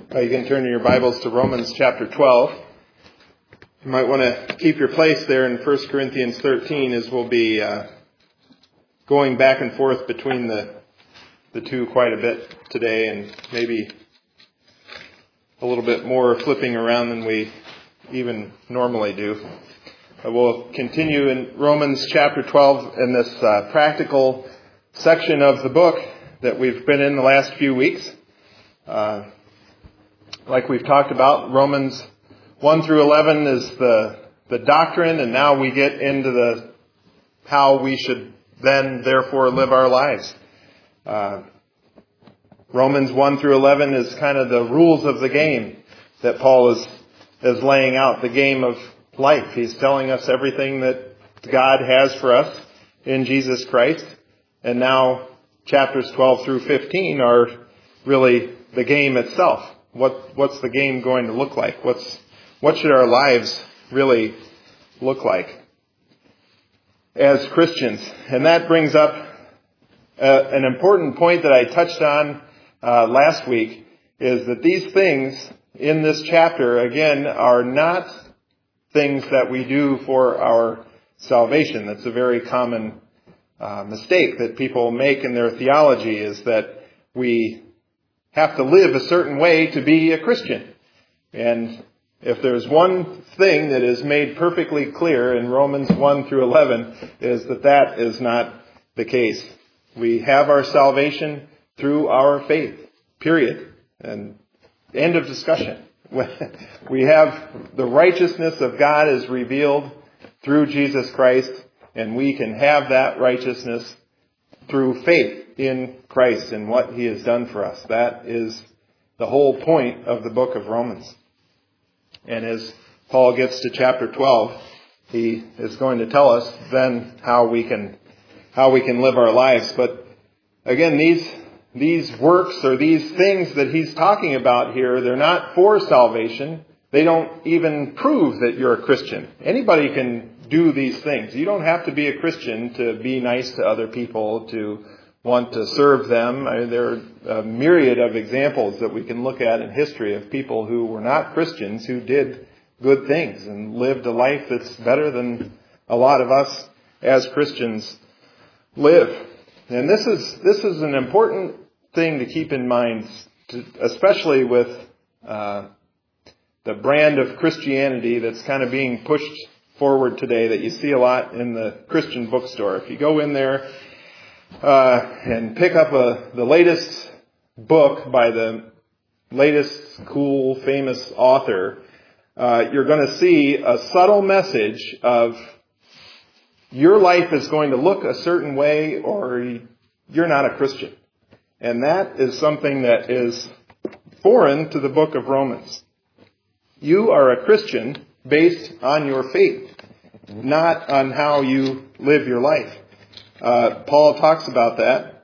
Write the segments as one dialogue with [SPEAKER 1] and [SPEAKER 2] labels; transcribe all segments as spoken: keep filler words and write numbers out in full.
[SPEAKER 1] Uh, you can turn your Bibles to Romans chapter twelve. You might want to keep your place there in First Corinthians thirteen, as we'll be uh, going back and forth between the the two quite a bit today, and maybe a little bit more flipping around than we even normally do. Uh, we'll continue in Romans chapter twelve in this uh, practical section of the book that we've been in the last few weeks. Uh, like we've talked about, Romans one through eleven is the the doctrine, and now we get into the how we should then therefore live our lives. Uh, Romans one through eleven is kind of the rules of the game that Paul is is laying out, the game of life. He's telling us everything that God has for us in Jesus Christ. And now chapters twelve through fifteen are really the game itself. What what's the game going to look like? What's what should our lives really look like as Christians? And that brings up uh, an important point that I touched on uh, last week, is that these things in this chapter, again, are not things that we do for our salvation. That's a very common uh, mistake that people make in their theology, is that we have to live a certain way to be a Christian. And if there's one thing that is made perfectly clear in Romans one through eleven, is that that is not the case. We have our salvation through our faith, period. And end of discussion. We have the righteousness of God is revealed through Jesus Christ, and we can have that righteousness through faith in Christ and what He has done for us. That is the whole point of the book of Romans. And as Paul gets to chapter twelve, he is going to tell us then how we can how we can live our lives. But again, these these works or these things that he's talking about here, they're not for salvation. They don't even prove that you're a Christian. Anybody can do these things. You don't have to be a Christian to be nice to other people, to want to serve them. I mean, there are a myriad of examples that we can look at in history of people who were not Christians who did good things and lived a life that's better than a lot of us as Christians live. And this is this is an important thing to keep in mind, to, especially with uh, the brand of Christianity that's kind of being pushed forward today, that you see a lot in the Christian bookstore. If you go in there uh, and pick up a, the latest book by the latest cool, famous author, uh, you're going to see a subtle message of your life is going to look a certain way, or you're not a Christian. And that is something that is foreign to the book of Romans. You are a Christian based on your faith, not on how you live your life. Uh, Paul talks about that.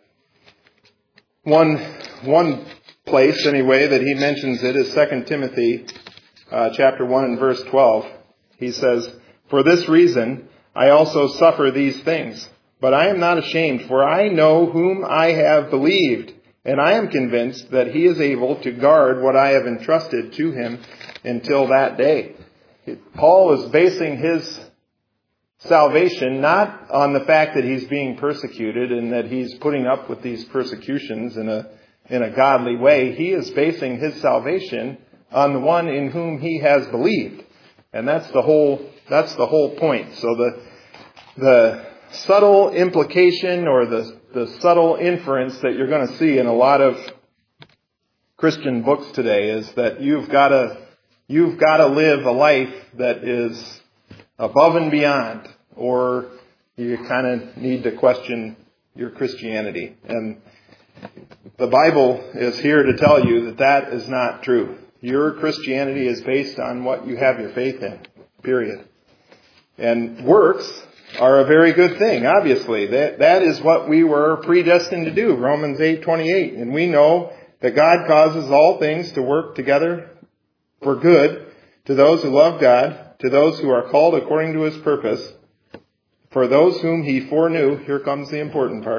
[SPEAKER 1] One one place, anyway, that he mentions it is Second Timothy uh, chapter one and verse twelve. He says, "For this reason I also suffer these things. But I am not ashamed, for I know whom I have believed, and I am convinced that He is able to guard what I have entrusted to Him until that day." Paul is basing his salvation not on the fact that he's being persecuted and that he's putting up with these persecutions in a in a godly way. He is basing his salvation on the one in whom he has believed. And that's the whole that's the whole point. So the the subtle implication, or the, the subtle inference that you're going to see in a lot of Christian books today, is that you've got to you've got to live a life that is above and beyond, or you kind of need to question your Christianity. And the Bible is here to tell you that that is not true. Your Christianity is based on what you have your faith in, period. And works are a very good thing, obviously. That that is what we were predestined to do, Romans eight twenty-eight. And we know that God causes all things to work together for good to those who love God, to those who are called according to His purpose. For those whom He foreknew, here comes the important part,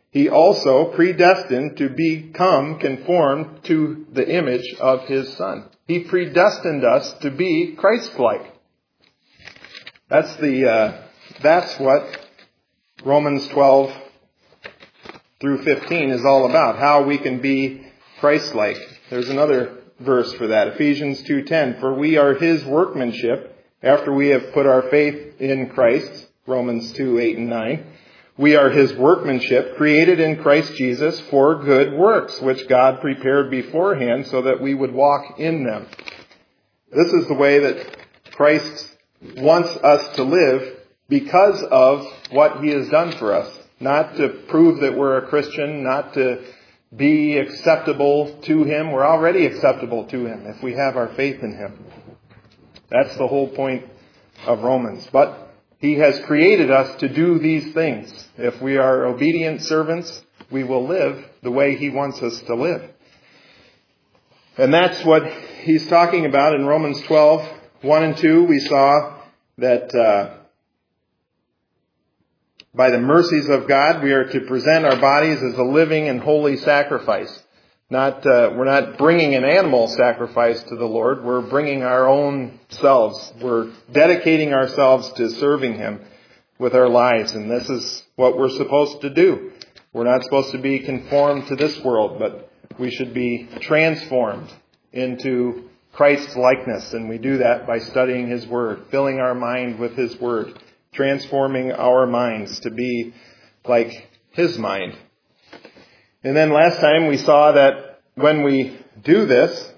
[SPEAKER 1] He also predestined to become conformed to the image of His Son. He predestined us to be Christ-like. That's the uh, that's what Romans twelve through fifteen is all about. How we can be Christ-like. There's another verse for that. Ephesians two ten. For we are His workmanship after we have put our faith in Christ. Romans two eight and nine. We are His workmanship, created in Christ Jesus for good works, which God prepared beforehand so that we would walk in them. This is the way that Christ wants us to live because of what He has done for us. Not to prove that we're a Christian, not to be acceptable to Him. We're already acceptable to Him if we have our faith in Him. That's the whole point of Romans. But He has created us to do these things. If we are obedient servants, we will live the way He wants us to live. And that's what he's talking about in Romans twelve, one and two. We saw that uh, by the mercies of God, we are to present our bodies as a living and holy sacrifice. Not, uh, we're not bringing an animal sacrifice to the Lord. We're bringing our own selves. We're dedicating ourselves to serving Him with our lives. And this is what we're supposed to do. We're not supposed to be conformed to this world, but we should be transformed into Christ's likeness. And we do that by studying His Word, filling our mind with His Word, transforming our minds to be like His mind. And then last time we saw that when we do this,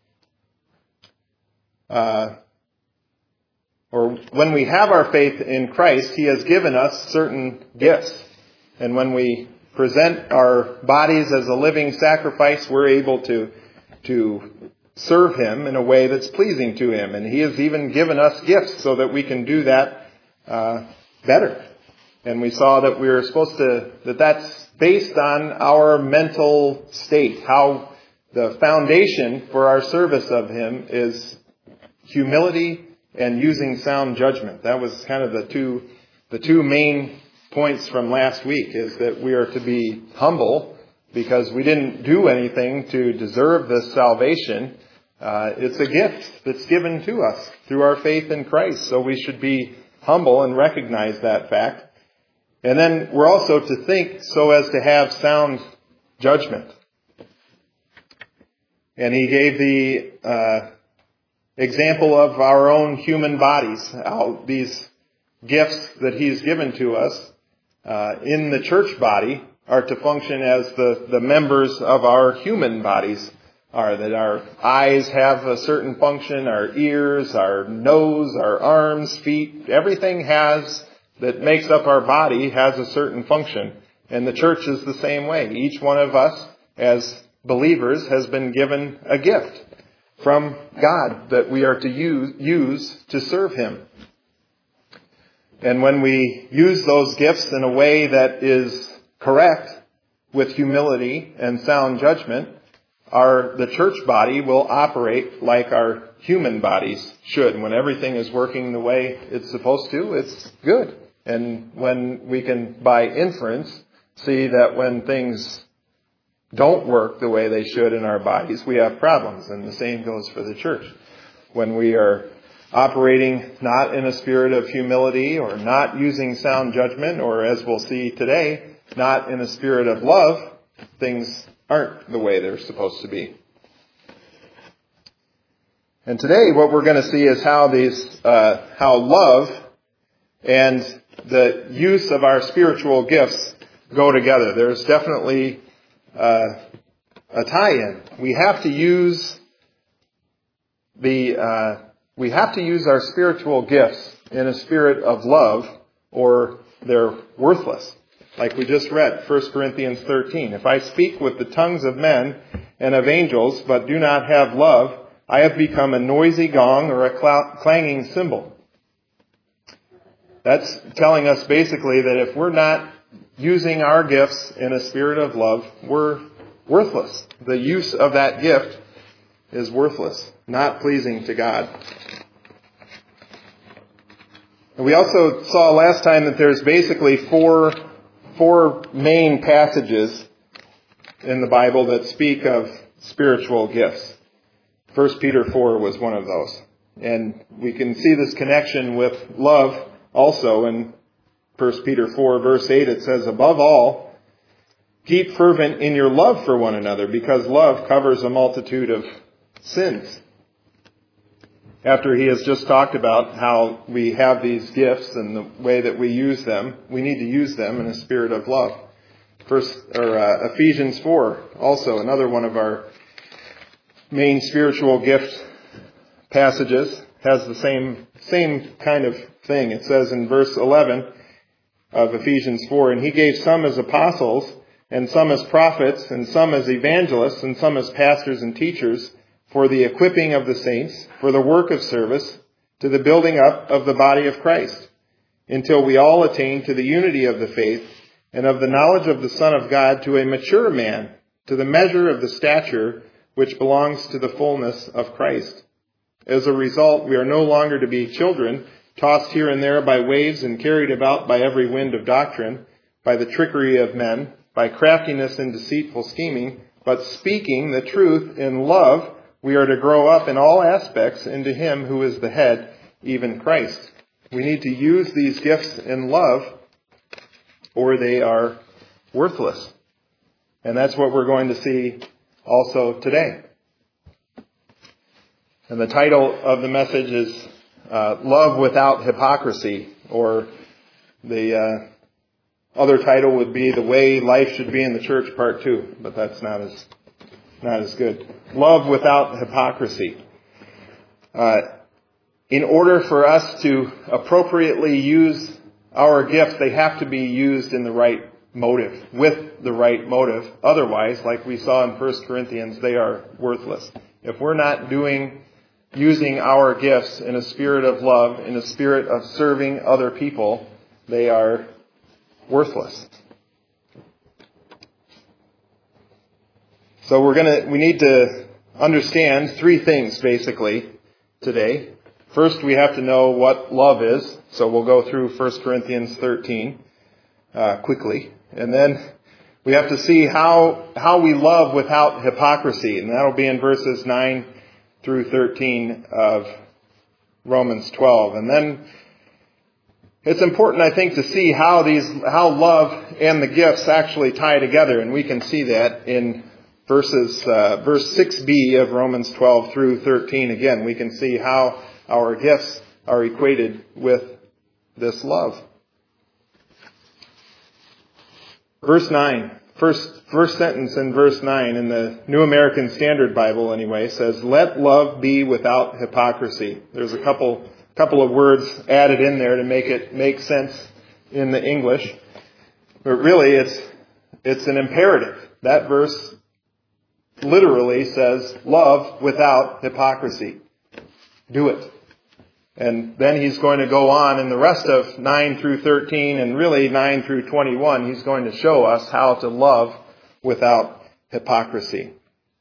[SPEAKER 1] uh, or when we have our faith in Christ, He has given us certain gifts. And when we present our bodies as a living sacrifice, we're able to, to serve Him in a way that's pleasing to Him. And He has even given us gifts so that we can do that uh, better. And we saw that we were supposed to, that that's based on our mental state. How the foundation for our service of Him is humility and using sound judgment. That was kind of the two, the two main points from last week, is that we are to be humble because we didn't do anything to deserve this salvation. Uh, it's a gift that's given to us through our faith in Christ. So we should be humble and recognize that fact. And then we're also to think so as to have sound judgment. And he gave the uh, example of our own human bodies, how these gifts that He's given to us uh, in the church body are to function as the, the members of our human bodies are. That our eyes have a certain function, our ears, our nose, our arms, feet, everything has that makes up our body has a certain function. And the church is the same way. Each one of us as believers has been given a gift from God that we are to use, use to serve Him. And when we use those gifts in a way that is correct, with humility and sound judgment, our the church body will operate like our human bodies should. When everything is working the way it's supposed to, it's good. And when we can, by inference, see that when things don't work the way they should in our bodies, we have problems. And the same goes for the church. When we are operating not in a spirit of humility or not using sound judgment, or as we'll see today, not in a spirit of love, things aren't the way they're supposed to be. And today what we're going to see is how these, uh, how love and the use of our spiritual gifts go together. There's definitely uh, a tie-in. We have to use the uh, we have to use our spiritual gifts in a spirit of love, or they're worthless. Like we just read, First Corinthians thirteen. If I speak with the tongues of men and of angels, but do not have love, I have become a noisy gong or a cl- clanging cymbal. That's telling us basically that if we're not using our gifts in a spirit of love, we're worthless. The use of that gift is worthless, not pleasing to God. And we also saw last time that there's basically four four main passages in the Bible that speak of spiritual gifts. First Peter four was one of those. And we can see this connection with love also in First Peter four, verse eight. It says, above all, keep fervent in your love for one another, because love covers a multitude of sins. After he has just talked about how we have these gifts and the way that we use them, we need to use them in a spirit of love. First, or uh, Ephesians four, also another one of our main spiritual gift passages, has the same same kind of thing. It says in verse eleven of Ephesians four, and he gave some as apostles, and some as prophets, and some as evangelists, and some as pastors and teachers, for the equipping of the saints, for the work of service, to the building up of the body of Christ, until we all attain to the unity of the faith and of the knowledge of the Son of God, to a mature man, to the measure of the stature which belongs to the fullness of Christ. As a result, we are no longer to be children, tossed here and there by waves and carried about by every wind of doctrine, by the trickery of men, by craftiness and deceitful scheming, but speaking the truth in love, we are to grow up in all aspects into him who is the head, even Christ. We need to use these gifts in love, or they are worthless. And that's what we're going to see also today. And the title of the message is uh, Love Without Hypocrisy, or the uh, other title would be The Way Life Should Be in the Church, Part Two, but that's not as not as good. Love without hypocrisy. Uh, in order for us to appropriately use our gifts, they have to be used in the right motive, with the right motive. Otherwise, like we saw in First Corinthians, they are worthless. If we're not doing, using our gifts in a spirit of love, in a spirit of serving other people, they are worthless. So we're gonna, we need to understand three things basically today. First, we have to know what love is. So we'll go through First Corinthians thirteen uh, quickly. And then we have to see how how we love without hypocrisy. And that'll be in verses nine through thirteen of Romans twelve. And then it's important, I think, to see how these how love and the gifts actually tie together. And we can see that in verses uh, verse six b of Romans twelve through thirteen. Again, we can see how our gifts are equated with this love. Verse nine, first, first sentence in verse nine in the New American Standard Bible anyway, says, let love be without hypocrisy. There's a couple couple of words added in there to make it make sense in the English. But really it's it's an imperative. That verse literally says, love without hypocrisy. Do it. And then he's going to go on in the rest of nine through thirteen and really nine through twenty-one. He's going to show us how to love without hypocrisy.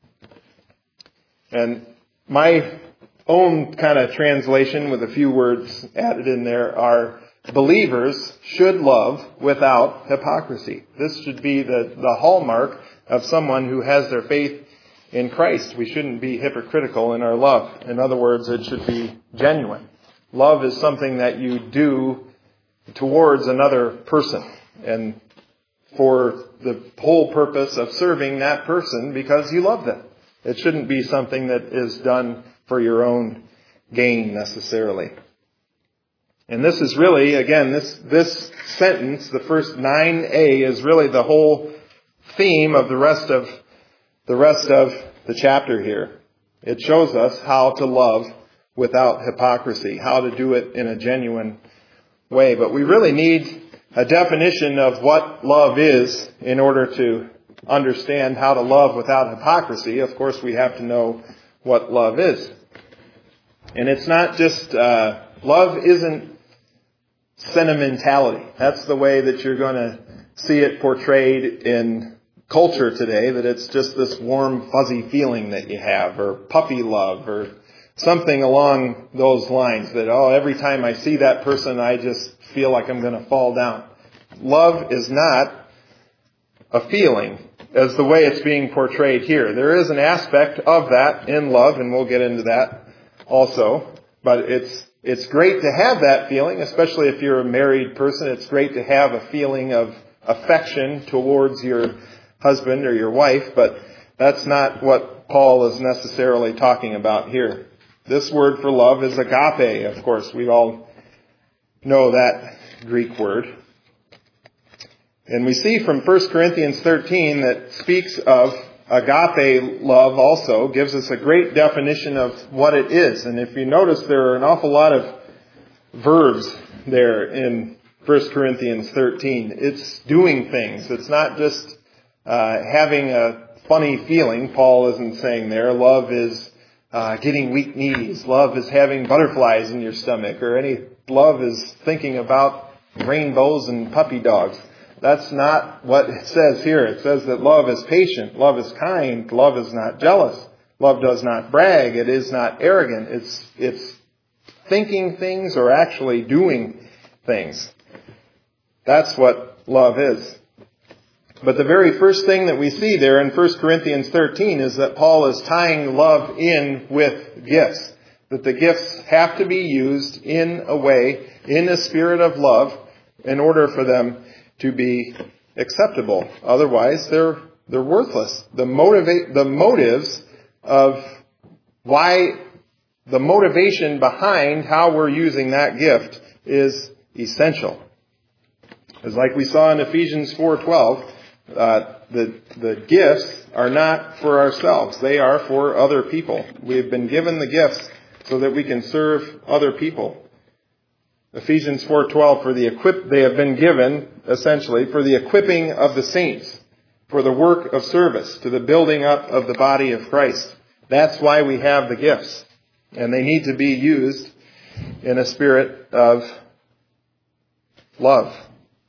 [SPEAKER 1] And my own kind of translation with a few words added in there are, believers should love without hypocrisy. This should be the, the hallmark of someone who has their faith in Christ. We shouldn't be hypocritical in our love. In other words, it should be genuine. Love is something that you do towards another person and for the whole purpose of serving that person because you love them. It shouldn't be something that is done for your own gain necessarily. And this is really, again, this, this sentence, the first nine A, is really the whole theme of the rest of the rest of the chapter here. It shows us how to love without hypocrisy, how to do it in a genuine way. But we really need a definition of what love is in order to understand how to love without hypocrisy. Of course, we have to know what love is. And it's not just, uh, love isn't sentimentality. That's the way that you're going to see it portrayed in culture today, that it's just this warm, fuzzy feeling that you have, or puppy love, or something along those lines that, oh, every time I see that person, I just feel like I'm going to fall down. Love is not a feeling as the way it's being portrayed here. There is an aspect of that in love, and we'll get into that also. But it's it's great to have that feeling, especially if you're a married person. It's great to have a feeling of affection towards your husband or your wife, but that's not what Paul is necessarily talking about here. This word for love is agape, of course. We all know that Greek word. And we see from First Corinthians thirteen that speaks of agape love also, gives us a great definition of what it is. And if you notice, there are an awful lot of verbs there in First Corinthians thirteen. It's doing things. It's not just uh, having a funny feeling. Paul isn't saying there. Love is uh, getting weak knees. Love is having butterflies in your stomach. Or any love is thinking about rainbows and puppy dogs. That's not what it says here. It says that love is patient, love is kind, love is not jealous, love does not brag, it is not arrogant. It's it's thinking things or actually doing things. That's what love is. But the very first thing that we see there in First Corinthians thirteen is that Paul is tying love in with gifts. That the gifts have to be used in a way, in a spirit of love, in order for them to be acceptable. Otherwise, they're they're worthless. The motivate the motives of why the motivation behind how we're using that gift is essential. As like we saw in Ephesians four twelve, uh, the the gifts are not for ourselves; they are for other people. We have been given the gifts so that we can serve other people. Ephesians four twelve, for the equip they have been given, essentially, for the equipping of the saints, for the work of service, to the building up of the body of Christ. That's why we have the gifts. And they need to be used in a spirit of love.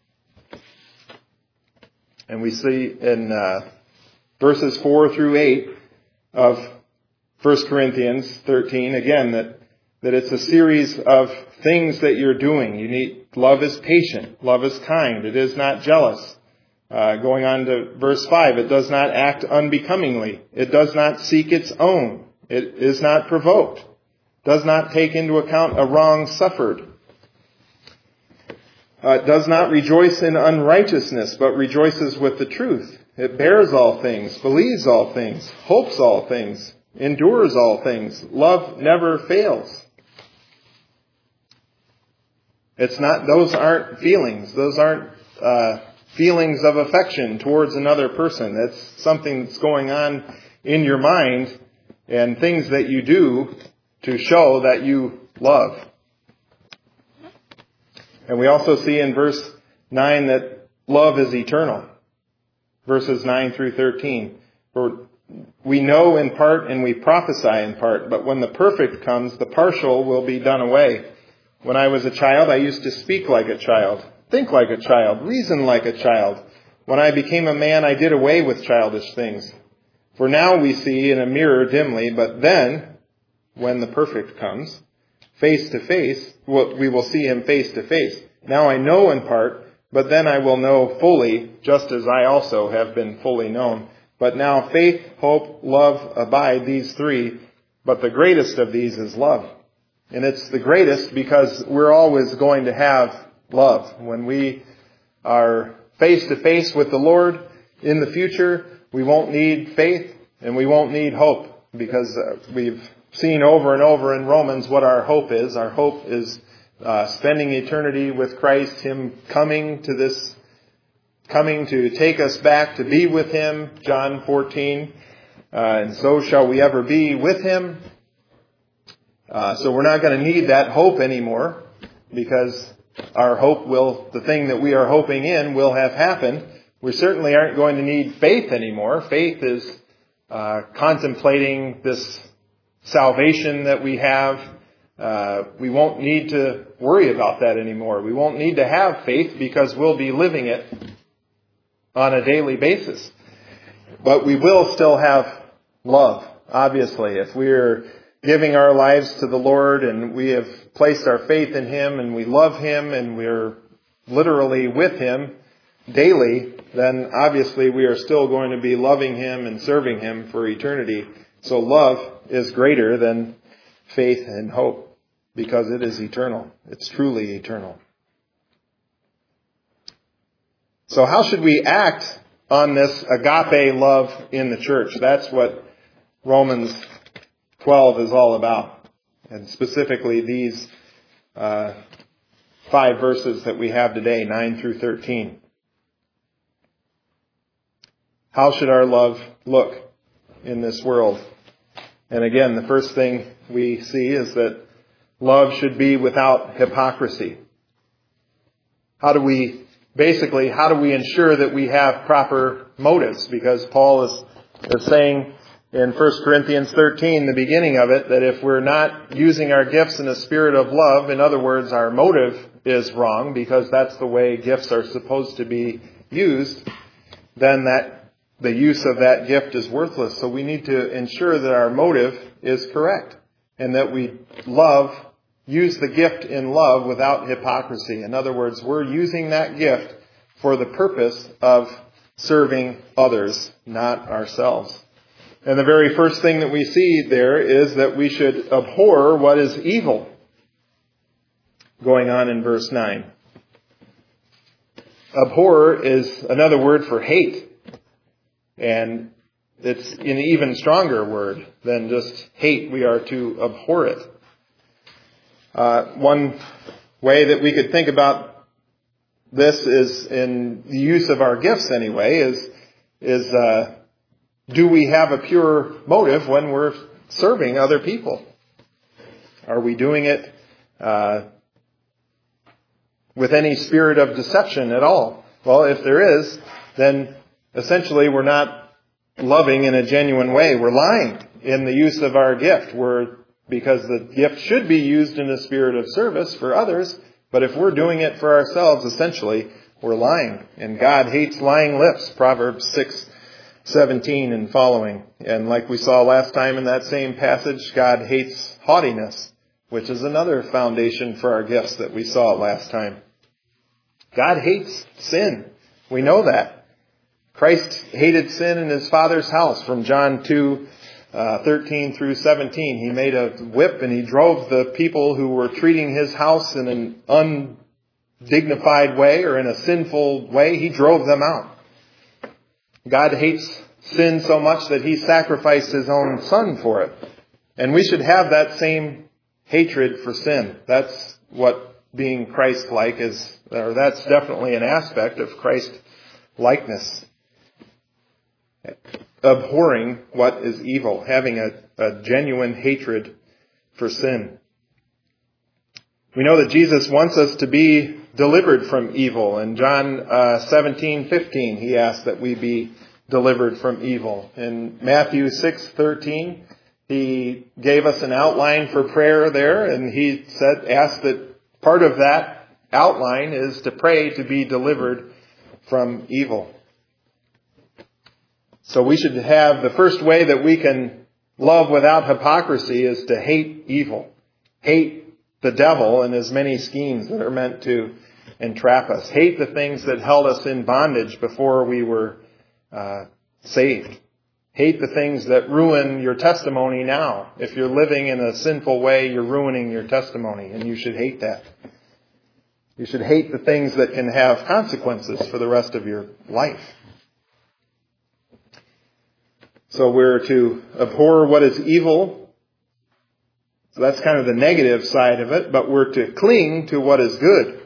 [SPEAKER 1] And we see in uh, verses four through eight of First Corinthians thirteen, again, that That it's a series of things that you're doing. You need, love is patient. Love is kind. It is not jealous. Uh, going on to verse five, it does not act unbecomingly. It does not seek its own. It is not provoked. Does not take into account a wrong suffered. Uh, it does not rejoice in unrighteousness, but rejoices with the truth. It bears all things, believes all things, hopes all things, endures all things. Love never fails. It's not, those aren't feelings. Those aren't uh, feelings of affection towards another person. That's something that's going on in your mind and things that you do to show that you love. And we also see in verse nine that love is eternal. Verses nine through thirteen. For we know in part and we prophesy in part, but when the perfect comes, the partial will be done away. When I was a child, I used to speak like a child, think like a child, reason like a child. When I became a man, I did away with childish things. For now we see in a mirror dimly, but then, when the perfect comes, face to face, we will see him face to face. Now I know in part, but then I will know fully, just as I also have been fully known. But now faith, hope, love abide, these three, but the greatest of these is love. And it's the greatest because we're always going to have love. When we are face to face with the Lord in the future, we won't need faith and we won't need hope, because we've seen over and over in Romans what our hope is. Our hope is uh, spending eternity with Christ, Him coming to this, coming to take us back to be with Him, John fourteen. Uh, and so shall we ever be with Him. Uh, so we're not going to need that hope anymore, because our hope will, the thing that we are hoping in will have happened. We certainly aren't going to need faith anymore. Faith is uh, contemplating this salvation that we have. Uh, we won't need to worry about that anymore. We won't need to have faith because we'll be living it on a daily basis. But we will still have love, obviously. If we're giving our lives to the Lord and we have placed our faith in Him and we love Him and we're literally with Him, daily, then obviously we are still going to be loving Him and serving Him for eternity. So love is greater than faith and hope because it is eternal. It's truly eternal. So how should we act on this agape love in the church? That's what Romans twelve is all about. And specifically these uh, five verses that we have today, nine through thirteen. How should our love look in this world? And again, the first thing we see is that love should be without hypocrisy. How do we, basically, how do we ensure that we have proper motives? Because Paul is, is saying in First Corinthians thirteen, the beginning of it, that if we're not using our gifts in a spirit of love, in other words, our motive is wrong, because that's the way gifts are supposed to be used, then that the use of that gift is worthless. So we need to ensure that our motive is correct and that we love, use the gift in love without hypocrisy. In other words, we're using that gift for the purpose of serving others, not ourselves. And the very first thing that we see there is that we should abhor what is evil. Going on in verse nine. Abhor is another word for hate. And it's an even stronger word than just hate. We are to abhor it. Uh, one way that we could think about this is in the use of our gifts anyway, is, is uh, do we have a pure motive when we're serving other people? Are we doing it uh, with any spirit of deception at all? Well, if there is, then essentially we're not loving in a genuine way. We're lying in the use of our gift. We're, because the gift should be used in a spirit of service for others, but if we're doing it for ourselves, essentially, we're lying. And God hates lying lips, Proverbs six seventeen and following. And like we saw last time in that same passage, God hates haughtiness, which is another foundation for our gifts that we saw last time. God hates sin. We know that. Christ hated sin in His Father's house from John two, thirteen through seventeen. He made a whip and He drove the people who were treating His house in an undignified way or in a sinful way. He drove them out. God hates sin so much that He sacrificed His own Son for it. And we should have that same hatred for sin. That's what being Christ-like is, or that's definitely an aspect of Christ-likeness. Abhorring what is evil, having a, a genuine hatred for sin. We know that Jesus wants us to be delivered from evil. In John uh, seventeen fifteen, He asked that we be delivered from evil. In Matthew six thirteen, He gave us an outline for prayer there, and He said, asked that part of that outline is to pray to be delivered from evil. So we should have, the first way that we can love without hypocrisy is to hate evil. Hate the devil and his many schemes that are meant to entrap us. Hate the things that held us in bondage before we were uh, saved. Hate the things that ruin your testimony now. If you're living in a sinful way, you're ruining your testimony, and you should hate that. You should hate the things that can have consequences for the rest of your life. So we're to abhor what is evil. So that's kind of the negative side of it, but we're to cling to what is good.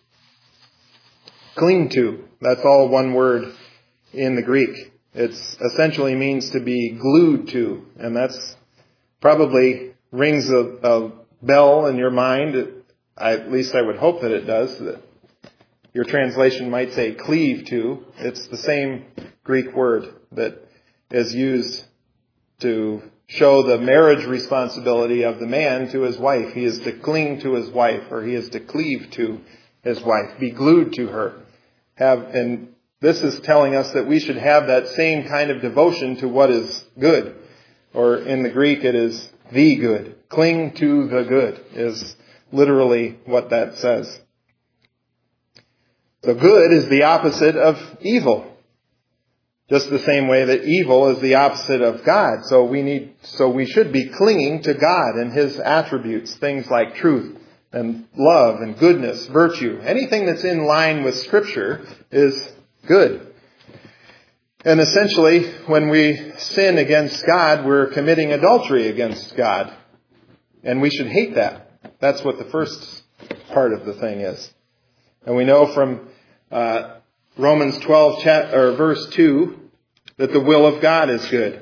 [SPEAKER 1] Cling to. That's all one word in the Greek. It essentially means to be glued to, and that's probably rings a, a bell in your mind. It, I, at least I would hope that it does. That your translation might say cleave to. It's the same Greek word that is used to show the marriage responsibility of the man to his wife. He is to cling to his wife, or he is to cleave to his wife, be glued to her. Have, and this is telling us that we should have that same kind of devotion to what is good. Or in the Greek it is the good. Cling to the good is literally what that says. So good is the opposite of evil. Just the same way that evil is the opposite of God. So we need, so we should be clinging to God and His attributes, things like truth and love and goodness, virtue. Anything that's in line with Scripture is good. And essentially, when we sin against God, we're committing adultery against God. And we should hate that. That's what the first part of the thing is. And we know from uh, Romans twelve, chat, or verse two, that the will of God is good.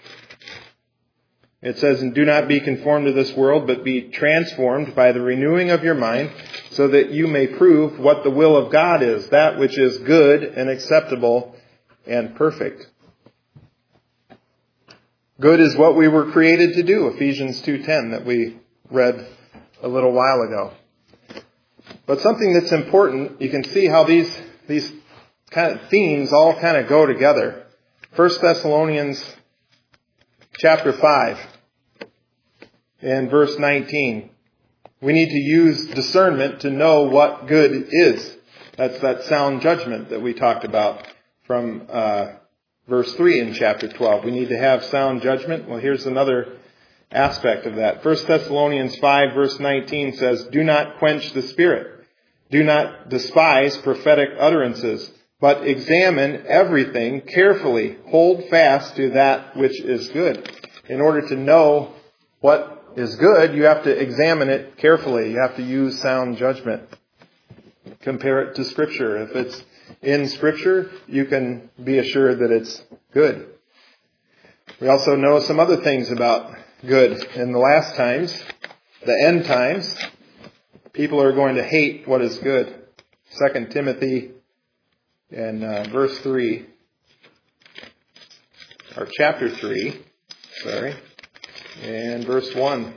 [SPEAKER 1] It says, and do not be conformed to this world, but be transformed by the renewing of your mind, so that you may prove what the will of God is, that which is good and acceptable and perfect. Good is what we were created to do, Ephesians two ten, that we read a little while ago. But something that's important, you can see how these, these kind of themes all kind of go together. First Thessalonians chapter five and verse nineteen. We need to use discernment to know what good is. That's that sound judgment that we talked about from uh, verse three in chapter twelve. We need to have sound judgment. Well, here's another aspect of that. First Thessalonians five verse nineteen says, do not quench the spirit. Do not despise prophetic utterances, but examine everything carefully. Hold fast to that which is good. In order to know what is good, you have to examine it carefully. You have to use sound judgment. Compare it to Scripture. If it's in Scripture, you can be assured that it's good. We also know some other things about good. In the last times, the end times, people are going to hate what is good. Second Timothy and uh, verse three, or chapter three, sorry, and verse one.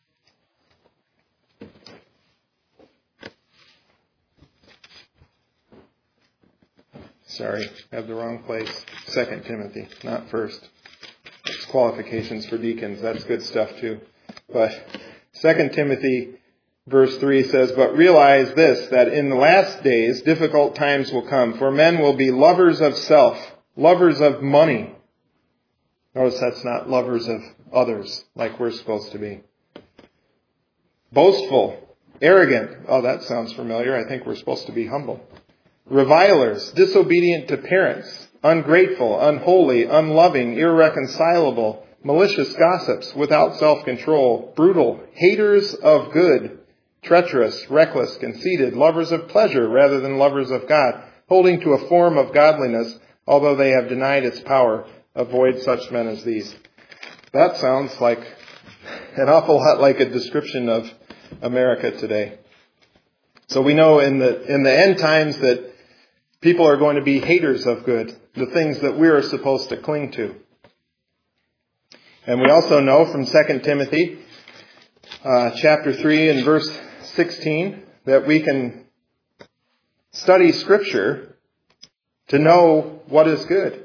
[SPEAKER 1] Sorry, I have the wrong place. Second Timothy, not first. It's qualifications for deacons. That's good stuff too. But Second Timothy verse three says, but realize this, that in the last days difficult times will come, for men will be lovers of self, lovers of money. Notice that's not lovers of others, like we're supposed to be. Boastful, arrogant. Oh, that sounds familiar. I think we're supposed to be humble. Revilers, disobedient to parents, ungrateful, unholy, unloving, irreconcilable, malicious gossips, without self-control, brutal, haters of good, treacherous, reckless, conceited, lovers of pleasure rather than lovers of God, holding to a form of godliness, although they have denied its power. Avoid such men as these. That sounds like an awful lot like a description of America today. So we know in the in the end times that people are going to be haters of good, the things that we are supposed to cling to. And we also know from Second Timothy uh, chapter three and verse sixteen that we can study Scripture to know what is good.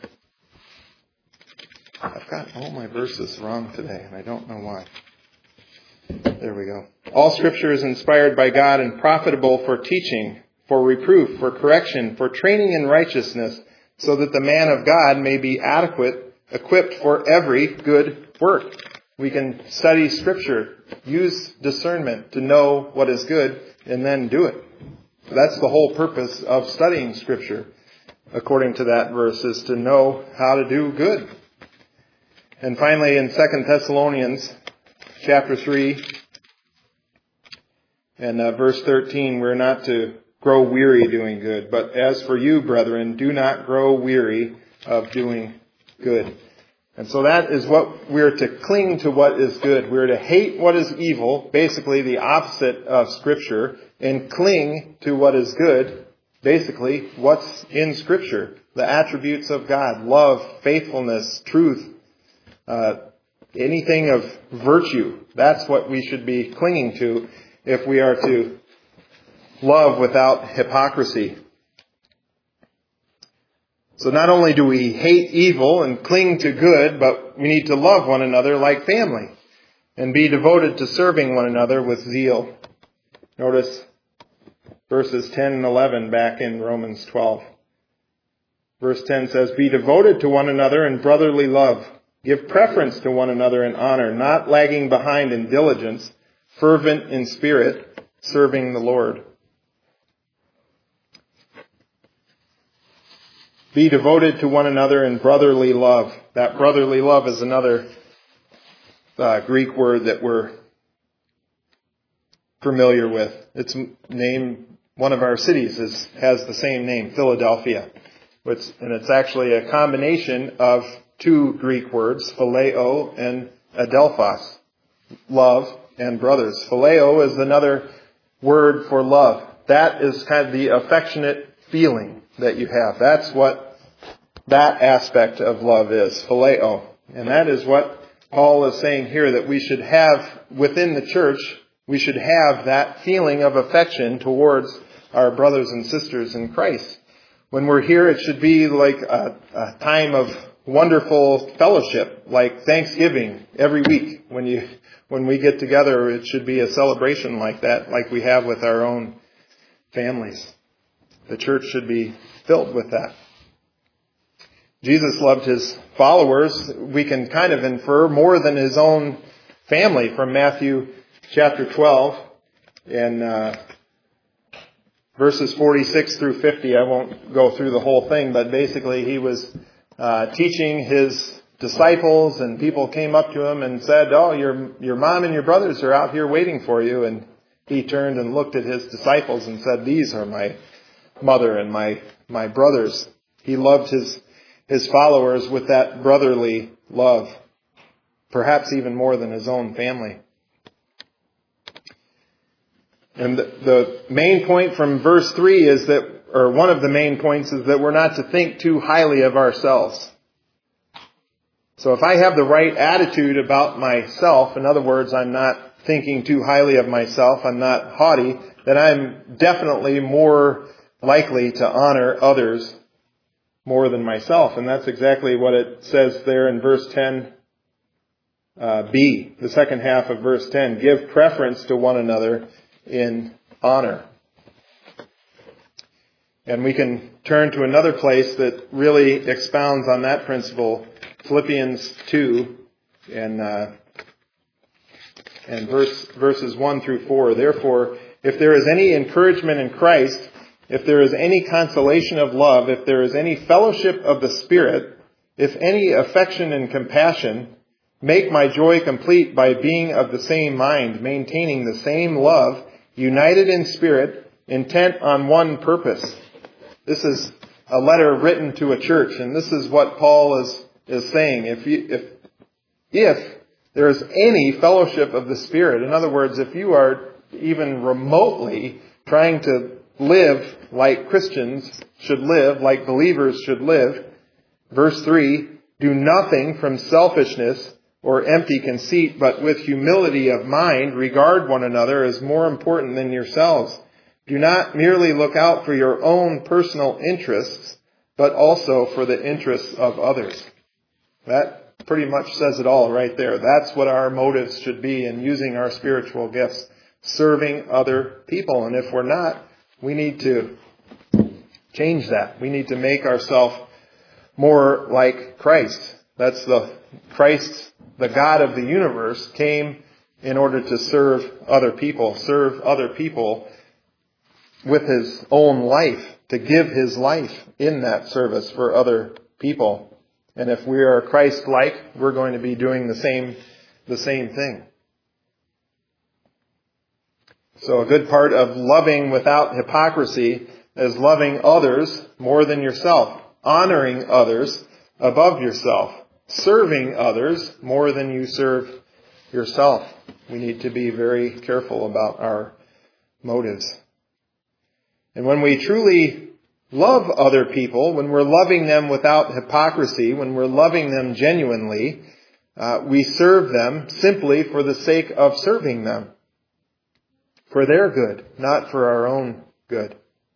[SPEAKER 1] I've got all my verses wrong today, and I don't know why. There we go. All Scripture is inspired by God and profitable for teaching, for reproof, for correction, for training in righteousness, so that the man of God may be adequate, equipped for every good work. We can study Scripture, use discernment to know what is good, and then do it. That's the whole purpose of studying Scripture, according to that verse, is to know how to do good. And finally, in Second Thessalonians chapter three and uh, verse thirteen, we're not to grow weary doing good. But as for you, brethren, do not grow weary of doing good. And so that is what we're to cling to, what is good. We're to hate what is evil, basically the opposite of Scripture, and cling to what is good, basically what's in Scripture. The attributes of God, love, faithfulness, truth, uh, anything of virtue. That's what we should be clinging to if we are to love without hypocrisy. So not only do we hate evil and cling to good, but we need to love one another like family and be devoted to serving one another with zeal. Notice verses ten and eleven back in Romans twelve. Verse ten says, "Be devoted to one another in brotherly love. Give preference to one another in honor, not lagging behind in diligence, fervent in spirit, serving the Lord." Be devoted to one another in brotherly love. That brotherly love is another uh, Greek word that we're familiar with. Its name, one of our cities is, has the same name, Philadelphia. Which, and it's actually a combination of two Greek words, phileo and adelphos, love and brothers. Phileo is another word for love. That is kind of the affectionate feeling that you have. That's what that aspect of love is, phileo. And that is what Paul is saying here, that we should have within the church, we should have that feeling of affection towards our brothers and sisters in Christ. When we're here, it should be like a, a time of wonderful fellowship, like Thanksgiving every week. When you, when we get together, it should be a celebration like that, like we have with our own families. The church should be filled with that. Jesus loved his followers. We can kind of infer more than his own family from Matthew chapter twelve and uh, verses forty-six through fifty. I won't go through the whole thing, but basically he was uh, teaching his disciples, and people came up to him and said, "Oh, your your mom and your brothers are out here waiting for you." And he turned and looked at his disciples and said, "These are my mother and my my brothers." He loved his his followers with that brotherly love, perhaps even more than his own family. And the, the main point from verse three is that, or one of the main points is that we're not to think too highly of ourselves. So if I have the right attitude about myself, in other words, I'm not thinking too highly of myself, I'm not haughty, then I'm definitely more likely to honor others more than myself. And that's exactly what it says there in verse ten uh, B, the second half of verse ten. Give preference to one another in honor. And we can turn to another place that really expounds on that principle, Philippians two and uh, and verse verses one through four. Therefore, if there is any encouragement in Christ, if there is any consolation of love, if there is any fellowship of the Spirit, if any affection and compassion, make my joy complete by being of the same mind, maintaining the same love, united in spirit, intent on one purpose. This is a letter written to a church, and this is what Paul is, is saying. If you, if, if there is any fellowship of the Spirit, in other words, if you are even remotely trying to live like Christians should live, like believers should live, verse three, do nothing from selfishness or empty conceit, but with humility of mind, regard one another as more important than yourselves. Do not merely look out for your own personal interests, but also for the interests of others. That pretty much says it all right there. That's what our motives should be in using our spiritual gifts, serving other people. And if we're not, we need to change that. We need to make ourselves more like Christ. That's the Christ, the God of the universe, came in order to serve other people, serve other people with his own life, to give his life in that service for other people. And if we are Christ-like, we're going to be doing the same, the same thing. So a good part of loving without hypocrisy is loving others more than yourself, honoring others above yourself, serving others more than you serve yourself. We need to be very careful about our motives. And when we truly love other people, when we're loving them without hypocrisy, when we're loving them genuinely, uh, we serve them simply for the sake of serving them. For their good, not for our own good.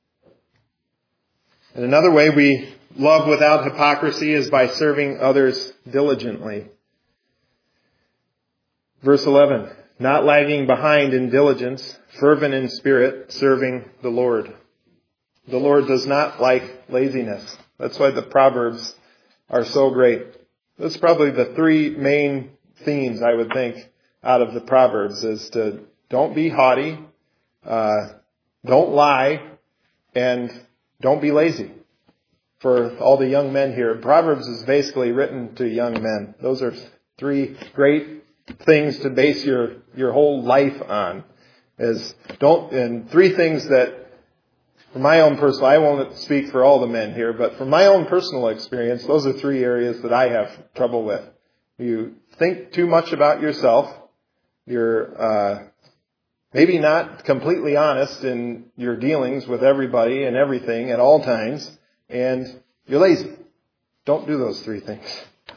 [SPEAKER 1] And another way we love without hypocrisy is by serving others diligently. Verse eleven, not lagging behind in diligence, fervent in spirit, serving the Lord. The Lord does not like laziness. That's why the Proverbs are so great. That's probably the three main themes, I would think, out of the Proverbs, is to don't be haughty, uh, don't lie, and don't be lazy. For all the young men here, Proverbs is basically written to young men. Those are three great things to base your, your whole life on. Is don't, and three things that, for my own personal, I won't speak for all the men here, but from my own personal experience, those are three areas that I have trouble with. You think too much about yourself. You're uh, maybe not completely honest in your dealings with everybody and everything at all times, and you're lazy. Don't do those three things.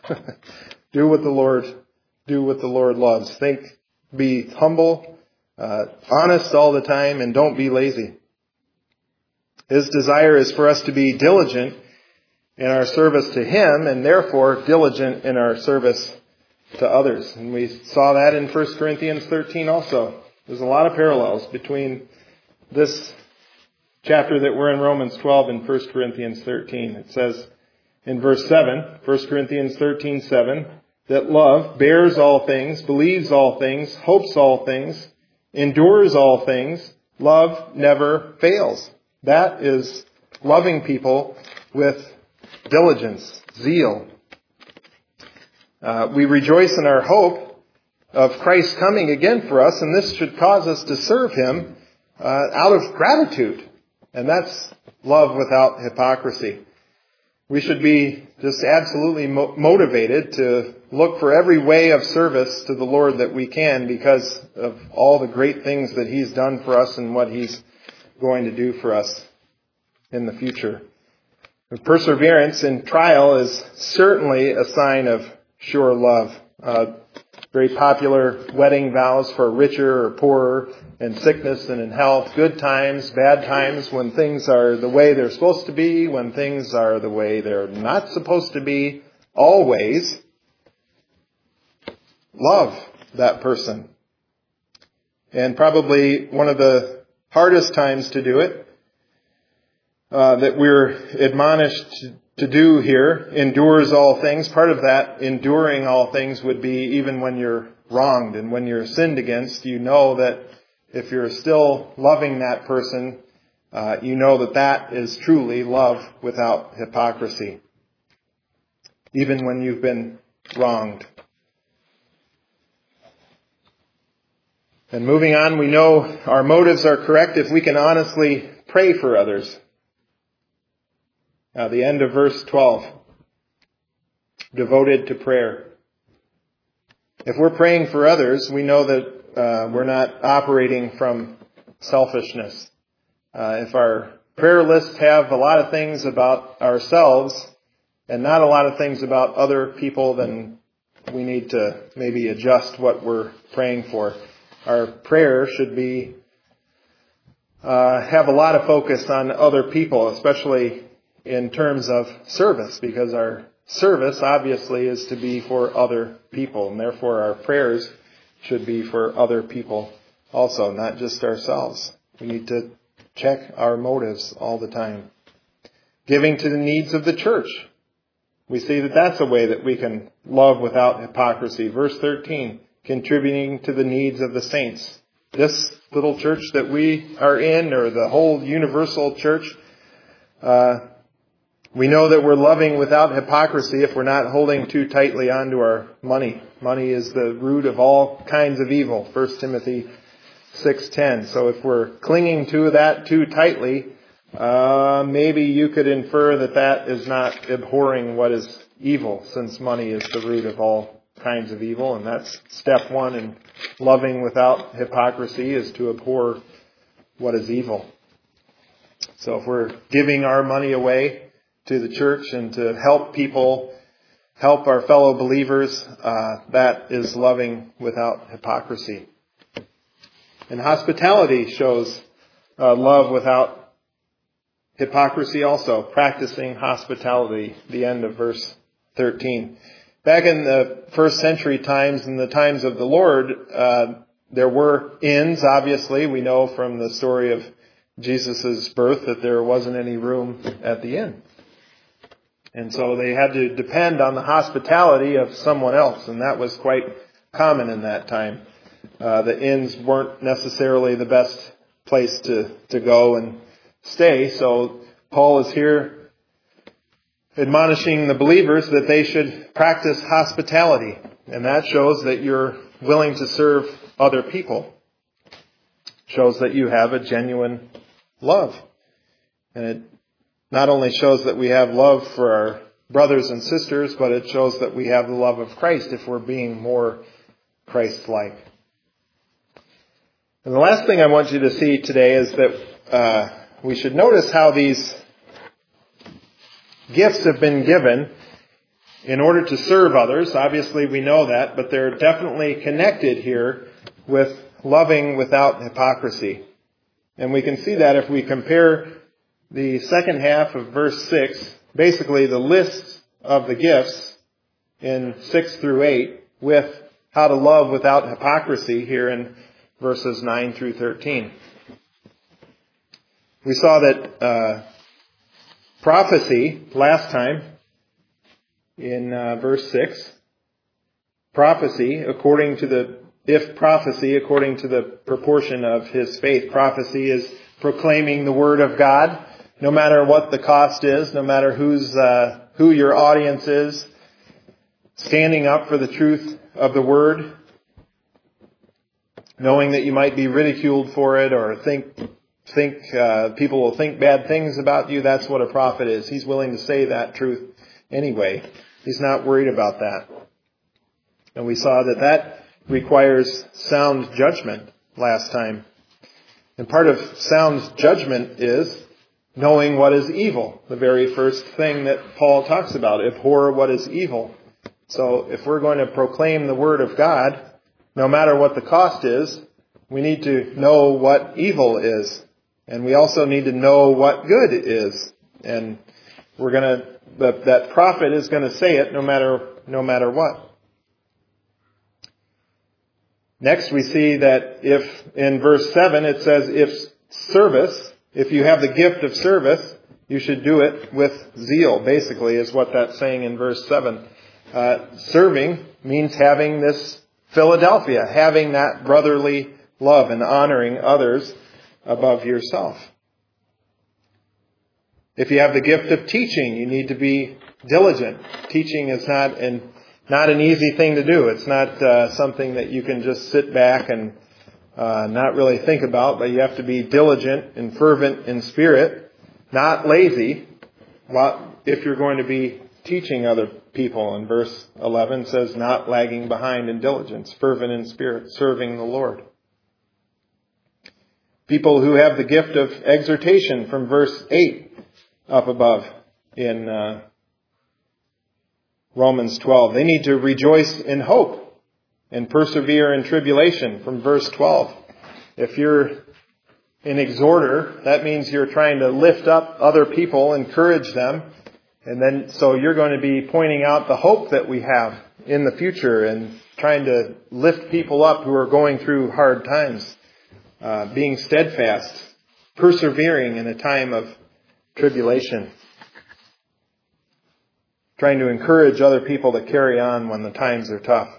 [SPEAKER 1] Do what the Lord, do what the Lord loves. Think, be humble, uh, honest all the time, and don't be lazy. His desire is for us to be diligent in our service to Him, and therefore diligent in our service to others. And we saw that in First Corinthians thirteen also. There's a lot of parallels between this chapter that we're in, Romans twelve, and First Corinthians thirteen. It says in verse seven, First Corinthians thirteen seven, that love bears all things, believes all things, hopes all things, endures all things. Love never fails. That is loving people with diligence, zeal. Uh, we rejoice in our hope of Christ coming again for us, and this should cause us to serve Him uh, out of gratitude. And that's love without hypocrisy. We should be just absolutely mo- motivated to look for every way of service to the Lord that we can, because of all the great things that He's done for us and what He's going to do for us in the future. And perseverance in trial is certainly a sign of sure love. Uh, very popular wedding vows for richer or poorer, in sickness and in health, good times, bad times, when things are the way they're supposed to be, when things are the way they're not supposed to be, always love that person. And probably one of the hardest times to do it, uh, that we're admonished to, to do here, endures all things. Part of that enduring all things would be even when you're wronged and when you're sinned against, you know that if you're still loving that person, uh, you know that that is truly love without hypocrisy, even when you've been wronged. And moving on, we know our motives are correct if we can honestly pray for others. Now, the end of verse twelve, devoted to prayer. If we're praying for others, we know that uh, we're not operating from selfishness. Uh, if our prayer lists have a lot of things about ourselves and not a lot of things about other people, then we need to maybe adjust what we're praying for. Our prayer should be uh, have a lot of focus on other people, especially in terms of service, because our service obviously is to be for other people, and therefore our prayers should be for other people also, not just ourselves. We need to check our motives all the time. Giving to the needs of the church. We see that that's a way that we can love without hypocrisy. Verse thirteen, contributing to the needs of the saints. This little church that we are in, or the whole universal church, uh, we know that we're loving without hypocrisy if we're not holding too tightly onto our money. Money is the root of all kinds of evil, First Timothy six ten. So if we're clinging to that too tightly, uh, maybe you could infer that that is not abhorring what is evil, since money is the root of all kinds of evil. And that's step one in loving without hypocrisy, is to abhor what is evil. So if we're giving our money away to the church and to help people, help our fellow believers, uh, that is loving without hypocrisy. And hospitality shows uh, love without hypocrisy also, practicing hospitality, the end of verse thirteen. Back in the first century times, in the times of the Lord, uh, there were inns, obviously. We know from the story of Jesus' birth that there wasn't any room at the inn. And so they had to depend on the hospitality of someone else, and that was quite common in that time. Uh, the inns weren't necessarily the best place to, to go and stay, so Paul is here admonishing the believers that they should practice hospitality, and that shows that you're willing to serve other people. Shows that you have a genuine love. And it not only shows that we have love for our brothers and sisters, but it shows that we have the love of Christ if we're being more Christ-like. And the last thing I want you to see today is that uh, we should notice how these gifts have been given in order to serve others. Obviously, we know that, but they're definitely connected here with loving without hypocrisy. And we can see that if we compare the second half of verse six, basically the list of the gifts in six through eight, with how to love without hypocrisy here in verses nine through thirteen. We saw that uh, prophecy last time in uh, verse six, prophecy according to the, if prophecy according to the proportion of his faith, prophecy is proclaiming the word of God, no matter what the cost is, no matter who's, uh, who your audience is, standing up for the truth of the word, knowing that you might be ridiculed for it or think think uh, people will think bad things about you. That's what a prophet is. He's willing to say that truth anyway. He's not worried about that. And we saw that that requires sound judgment last time. And part of sound judgment is knowing what is evil. The very first thing that Paul talks about, abhor what is evil. So if we're going to proclaim the word of God, no matter what the cost is, we need to know what evil is. And we also need to know what good is. And we're going to, that, that prophet is going to say it no matter, no matter what. Next we see that if, in verse seven, it says, if service, if you have the gift of service, you should do it with zeal, basically, is what that's saying in verse seven. Uh, serving means having this Philadelphia, having that brotherly love and honoring others above yourself. If you have the gift of teaching, you need to be diligent. Teaching is not an, not an easy thing to do. It's not uh, something that you can just sit back and uh, not really think about, but you have to be diligent and fervent in spirit, not lazy, if you're going to be teaching other people. And verse eleven says, not lagging behind in diligence, fervent in spirit, serving the Lord. People who have the gift of exhortation from verse eight up above in uh, Romans twelve. They need to rejoice in hope and persevere in tribulation from verse twelve. If you're an exhorter, that means you're trying to lift up other people, encourage them. And then, so you're going to be pointing out the hope that we have in the future and trying to lift people up who are going through hard times. Uh, being steadfast, persevering in a time of tribulation. Trying to encourage other people to carry on when the times are tough.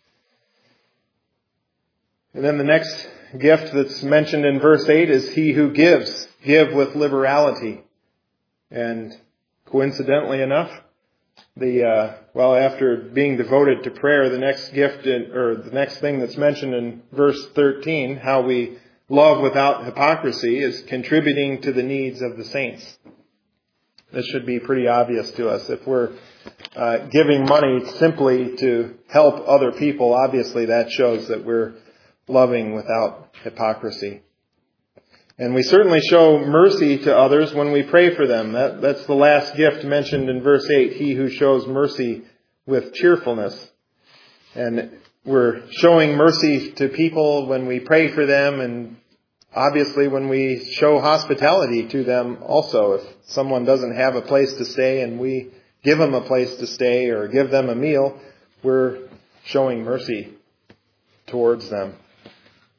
[SPEAKER 1] And then the next gift that's mentioned in verse eight is he who gives. Give with liberality. And coincidentally enough, the uh, well, after being devoted to prayer, the next gift, in, or the next thing that's mentioned in verse thirteen, how we love without hypocrisy, is contributing to the needs of the saints. This should be pretty obvious to us. If we're uh, giving money simply to help other people, obviously that shows that we're loving without hypocrisy. And we certainly show mercy to others when we pray for them. That, that's the last gift mentioned in verse eight, he who shows mercy with cheerfulness. And we're showing mercy to people when we pray for them, and obviously when we show hospitality to them also. If someone doesn't have a place to stay and we give them a place to stay or give them a meal, we're showing mercy towards them.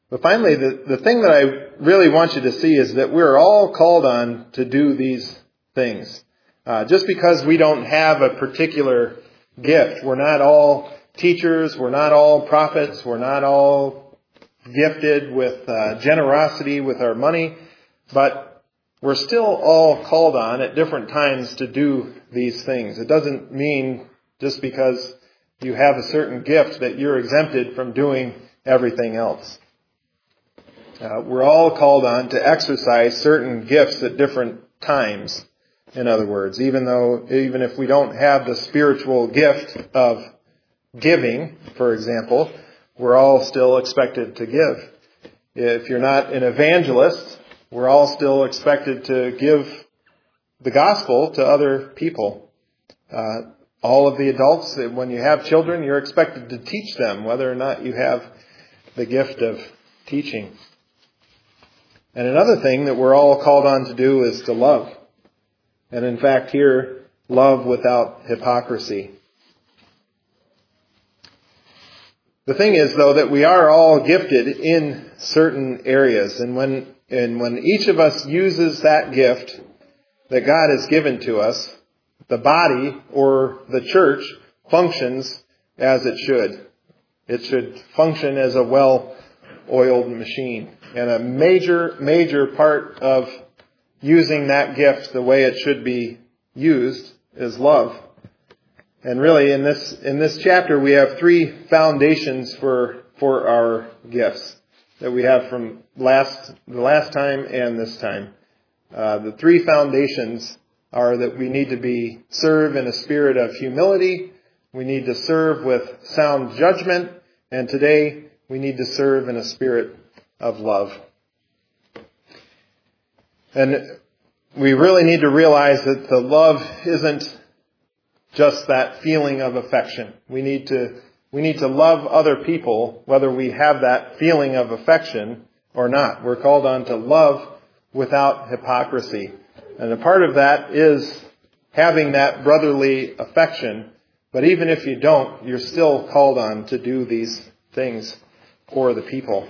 [SPEAKER 1] But finally, the, the thing that I really want you to see is that we're all called on to do these things. Uh, just because we don't have a particular gift, we're not all teachers, we're not all prophets, we're not all gifted with uh, generosity with our money, but we're still all called on at different times to do these things. It doesn't mean just because you have a certain gift that you're exempted from doing everything else. Uh, we're all called on to exercise certain gifts at different times. In other words, even though, even if we don't have the spiritual gift of giving, for example, we're all still expected to give. If you're not an evangelist, we're all still expected to give the gospel to other people. Uh, all of the adults, when you have children, you're expected to teach them, whether or not you have the gift of teaching. And another thing that we're all called on to do is to love. And in fact, here, love without hypocrisy. The thing is, though, that we are all gifted in certain areas. And when, and when each of us uses that gift that God has given to us, the body or the church functions as it should. It should function as a well-oiled machine. And a major, major part of using that gift the way it should be used is love. And really, in this in this chapter, we have three foundations for for our gifts that we have from last the last time and this time. Uh, the three foundations are that we need to be serve in a spirit of humility, we need to serve with sound judgment, and today we need to serve in a spirit of love. And we really need to realize that the love isn't just that feeling of affection. We need to we need to love other people, whether we have that feeling of affection or not. We're called on to love without hypocrisy. And a part of that is having that brotherly affection. But even if you don't, you're still called on to do these things for the people.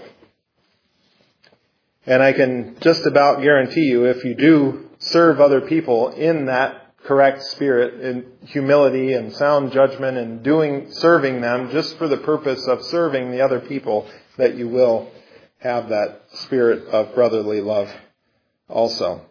[SPEAKER 1] And I can just about guarantee you, if you do serve other people in that correct spirit, in humility and sound judgment, and doing, serving them just for the purpose of serving the other people, that you will have that spirit of brotherly love also.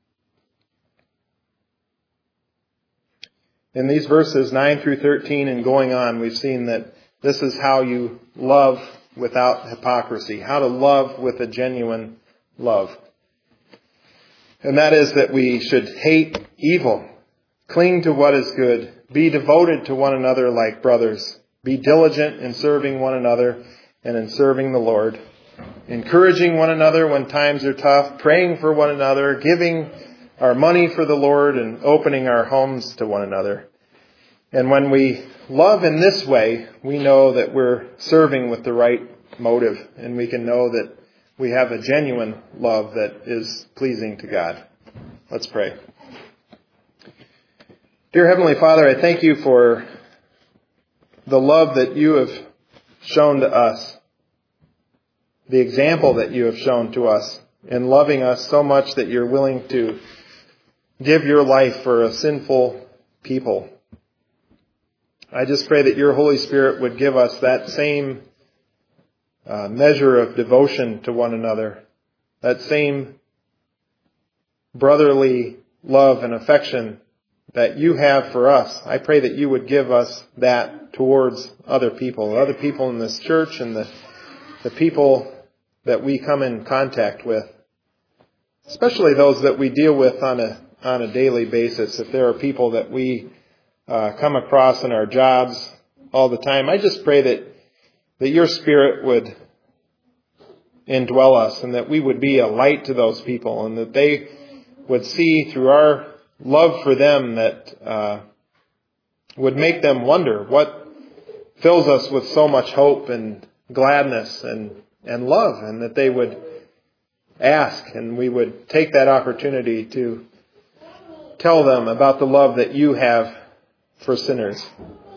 [SPEAKER 1] In these verses nine through thirteen and going on, we've seen that this is how you love without hypocrisy, how to love with a genuine love. And that is that we should hate evil, cling to what is good, be devoted to one another like brothers, be diligent in serving one another and in serving the Lord, encouraging one another when times are tough, praying for one another, giving our money for the Lord, and opening our homes to one another. And when we love in this way, we know that we're serving with the right motive, and we can know that we have a genuine love that is pleasing to God. Let's pray. Dear Heavenly Father, I thank you for the love that you have shown to us, the example that you have shown to us in loving us so much that you're willing to give your life for a sinful people. I just pray that your Holy Spirit would give us that same uh, measure of devotion to one another, that same brotherly love and affection that you have for us. I pray that you would give us that towards other people, other people in this church and the, the people that we come in contact with, especially those that we deal with on a on a daily basis. If there are people that we uh, come across in our jobs all the time, I just pray that that your Spirit would indwell us and that we would be a light to those people and that they would see through our love for them that uh, would make them wonder what fills us with so much hope and gladness and, and love, and that they would ask and we would take that opportunity to tell them about the love that you have for sinners.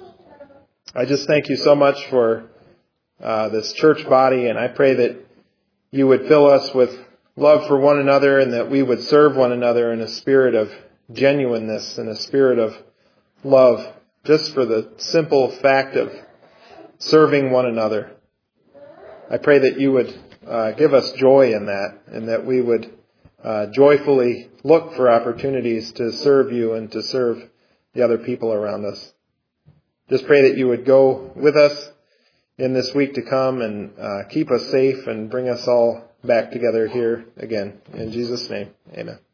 [SPEAKER 1] I just thank you so much for uh, this church body, and I pray that you would fill us with love for one another, and that we would serve one another in a spirit of genuineness and a spirit of love, just for the simple fact of serving one another. I pray that you would uh, give us joy in that, and that we would uh, joyfully look for opportunities to serve you and to serve the other people around us. Just pray that you would go with us in this week to come and uh, keep us safe and bring us all back together here again. In Jesus' name, amen.